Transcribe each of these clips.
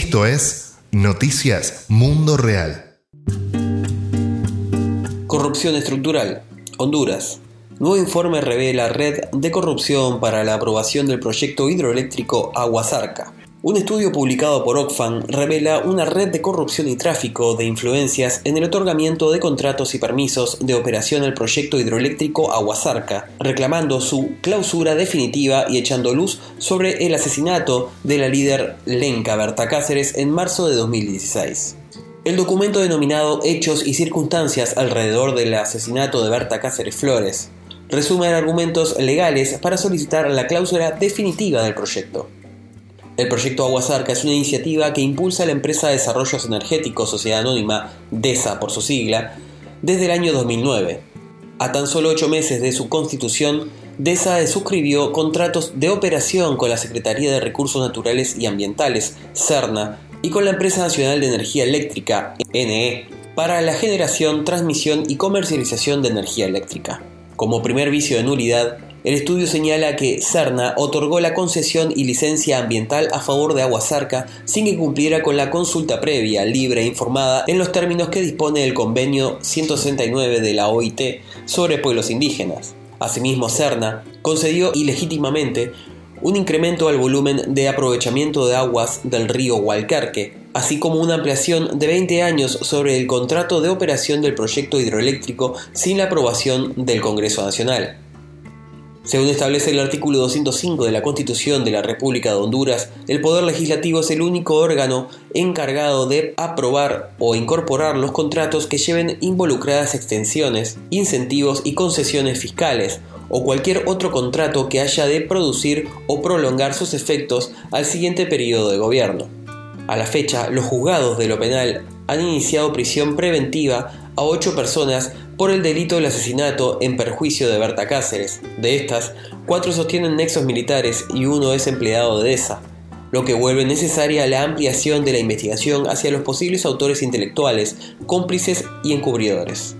Esto es Noticias Mundo Real. Corrupción estructural. Honduras. Nuevo informe revela red de corrupción para la aprobación del proyecto hidroeléctrico Aguasarca. Un estudio publicado por Oxfam revela una red de corrupción y tráfico de influencias en el otorgamiento de contratos y permisos de operación al proyecto hidroeléctrico Aguasarca, reclamando su clausura definitiva y echando luz sobre el asesinato de la líder lenca Berta Cáceres en marzo de 2016. El documento denominado Hechos y circunstancias alrededor del asesinato de Berta Cáceres Flores resume argumentos legales para solicitar la clausura definitiva del proyecto. El proyecto Aguasarca es una iniciativa que impulsa la empresa de Desarrollos Energéticos Sociedad Anónima, DESA por su sigla, desde el año 2009. A tan solo 8 meses de su constitución, DESA suscribió contratos de operación con la Secretaría de Recursos Naturales y Ambientales, SERNA, y con la Empresa Nacional de Energía Eléctrica, ENE, para la generación, transmisión y comercialización de energía eléctrica. Como primer vicio de nulidad, el estudio señala que SERNA otorgó la concesión y licencia ambiental a favor de Aguasarca sin que cumpliera con la consulta previa, libre e informada en los términos que dispone el convenio 169 de la OIT sobre pueblos indígenas. Asimismo, SERNA concedió ilegítimamente un incremento al volumen de aprovechamiento de aguas del río Hualcarque, así como una ampliación de 20 años sobre el contrato de operación del proyecto hidroeléctrico sin la aprobación del Congreso Nacional. Según establece el artículo 205 de la Constitución de la República de Honduras, el Poder Legislativo es el único órgano encargado de aprobar o incorporar los contratos que lleven involucradas extensiones, incentivos y concesiones fiscales, o cualquier otro contrato que haya de producir o prolongar sus efectos al siguiente periodo de gobierno. A la fecha, los juzgados de lo penal han iniciado prisión preventiva a 8 personas por el delito del asesinato en perjuicio de Berta Cáceres. De estas, 4 sostienen nexos militares y 1 es empleado de DESA, lo que vuelve necesaria la ampliación de la investigación hacia los posibles autores intelectuales, cómplices y encubridores.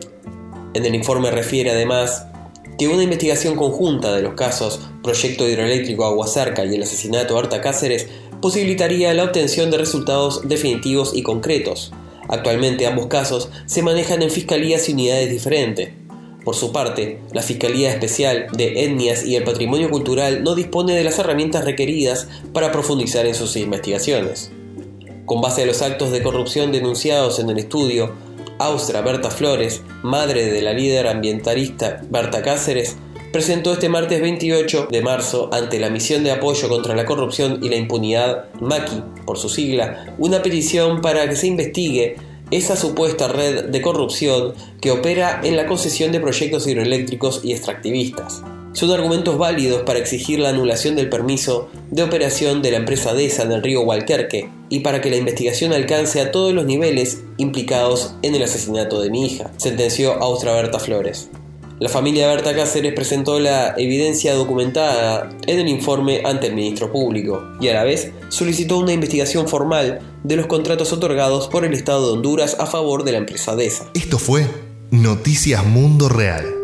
En el informe refiere además que una investigación conjunta de los casos Proyecto Hidroeléctrico Aguasarca y el asesinato de Berta Cáceres posibilitaría la obtención de resultados definitivos y concretos. Actualmente ambos casos se manejan en fiscalías y unidades diferentes. Por su parte, la Fiscalía Especial de Etnias y el Patrimonio Cultural no dispone de las herramientas requeridas para profundizar en sus investigaciones. Con base a los actos de corrupción denunciados en el estudio, Austria Berta Flores, madre de la líder ambientalista Berta Cáceres, presentó este martes 28 de marzo ante la Misión de Apoyo contra la Corrupción y la Impunidad, MACI, por su sigla, una petición para que se investigue esa supuesta red de corrupción que opera en la concesión de proyectos hidroeléctricos y extractivistas. Son argumentos válidos para exigir la anulación del permiso de operación de la empresa DESA en el río Hualcarque y para que la investigación alcance a todos los niveles implicados en el asesinato de mi hija, sentenció Austria Berta Flores. La familia de Berta Cáceres presentó la evidencia documentada en el informe ante el ministro público y a la vez solicitó una investigación formal de los contratos otorgados por el Estado de Honduras a favor de la empresa DESA. Esto fue Noticias Mundo Real.